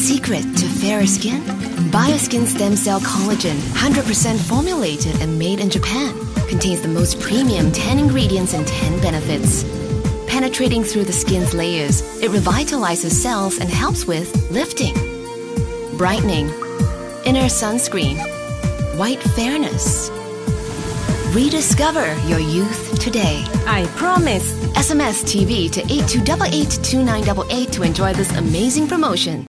secret to fairer skin? Bioskin Stem Cell Collagen, 100% formulated and made in Japan, contains the most premium 10 ingredients and 10 benefits. Penetrating through the skin's layers, it revitalizes cells and helps with lifting, brightening, inner sunscreen, white fairness. Rediscover your youth today. I promise. SMS TV to 82882988 to enjoy this amazing promotion.